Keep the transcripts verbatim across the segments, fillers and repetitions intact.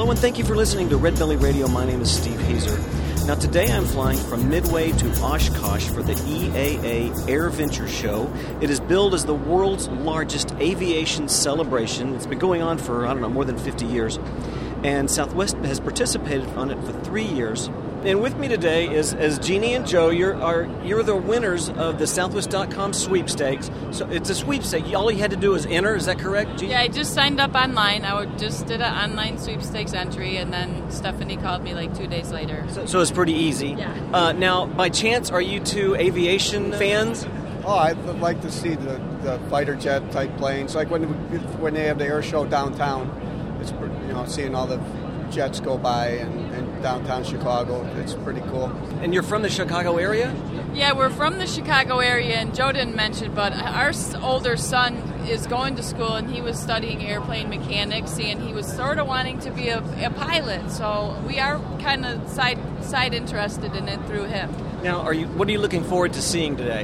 Hello and thank you for listening to Red Belly Radio. My name is Steve Hazer. Now today I'm flying from Midway to Oshkosh for the E A A AirVenture Show. It is billed as the world's largest aviation celebration. It's been going on for, I don't know, more than fifty years. And Southwest has participated on it for three years. And with me today is, is Jeannie and Joe. You're are you're the winners of the Southwest dot com sweepstakes. So it's a sweepstake. All you had to do is enter. Is that correct, Jeannie? Yeah, I just signed up online. I just did an online sweepstakes entry, and then Stephanie called me like two days later. So, so it's pretty easy. Yeah. Uh, now, by chance, are you two aviation fans? Oh, I'd like to see the, the fighter jet type planes. Like when when they have the air show downtown, it's you know seeing all the jets go by and, and downtown Chicago. It's pretty cool. And you're from the Chicago area? Yeah, we're from the Chicago area, and Joe didn't mention, but our older son is going to school, and he was studying airplane mechanics, and he was sort of wanting to be a, a pilot. So we are kind of side side interested in it through him. Now, are you? What are you looking forward to seeing today?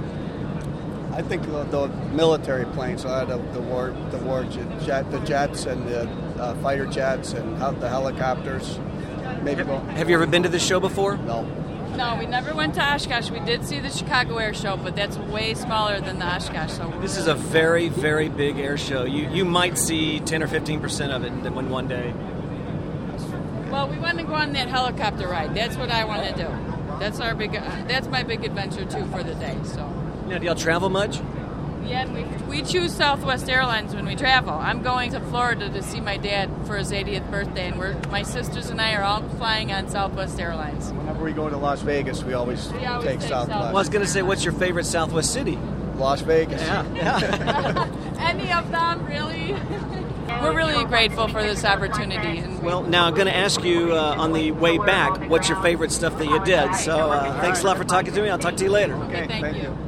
I think the, the military planes, uh, the, the war, the war jet, the jets, and the uh, fighter jets, and the helicopters. Maybe. Have, go, have you ever been to this show before? No. No, we never went to Oshkosh. We did see the Chicago Air Show, but that's way smaller than the Oshkosh. So this is a very, very big air show. You you might see ten or fifteen percent of it in one day. Well, we want to go on that helicopter ride. That's what I want to do. That's our big. Uh, that's my big adventure too for the day. So. Now, do y'all travel much? Yeah, we we choose Southwest Airlines when we travel. I'm going to Florida to see my dad for his eightieth birthday, and we're my sisters and I are all flying on Southwest Airlines. Whenever we go to Las Vegas, we always, we always take, take Southwest. Well, I was going to say, what's your favorite Southwest city? Las Vegas. Yeah. yeah. Any of them, really? We're really grateful for this opportunity. And well, now I'm going to ask you uh, on the way back, what's your favorite stuff that you did? So uh, thanks a lot for talking to me. I'll talk to you later. Okay, thank, thank you. you.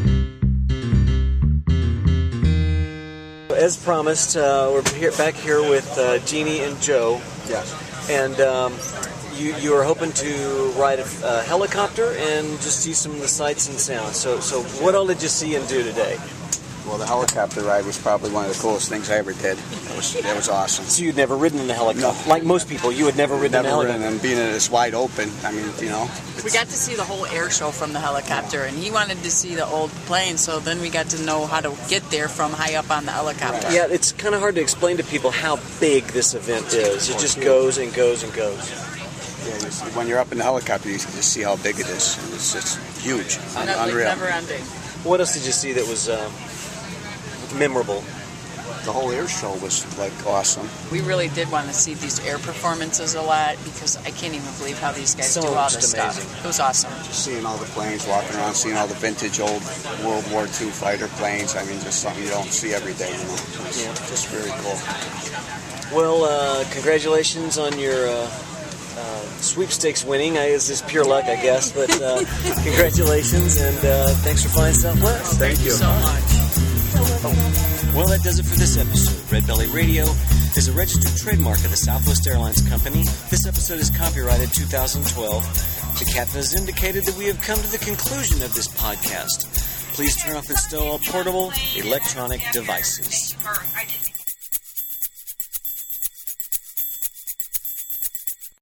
As promised, uh, we're here, back here with uh, Jeannie and Joe. Yes. And um, you you are hoping to ride a, a helicopter and just see some of the sights and sounds. So, so what all did you see and do today? Well, the helicopter ride was probably one of the coolest things I ever did. That was that was awesome. So you'd never ridden in a helicopter? No. Like most people, you had never ridden never in a helicopter? Never ridden, and being that it's wide open, I mean, you know. We got to see the whole air show from the helicopter, and he wanted to see the old plane, so then we got to know how to get there from high up on the helicopter. Yeah, it's kind of hard to explain to people how big this event is. It just goes and goes and goes. Yeah, you see, when you're up in the helicopter, you can just see how big it is. And it's just huge, Un- unreal. Never ending. What else did you see that was uh, memorable? The whole air show was, like, awesome. We really did want to see these air performances a lot, because I can't even believe how these guys So do all this amazing. stuff. It was awesome. Just seeing all the planes walking around, seeing all the vintage old World War Two fighter planes. I mean, just something you don't see every day, you know. It's Yeah. just very cool. Well, uh, congratulations on your uh, uh, sweepstakes winning. I, it's just pure luck, I guess, but uh, congratulations, and uh, thanks for flying Southwest. Thank you. so much. Well, that does it for this episode. Red Belly Radio is a registered trademark of the Southwest Airlines Company. This episode is copyrighted two thousand twelve. The captain has indicated that we have come to the conclusion of this podcast. Please turn off and stow all portable electronic devices.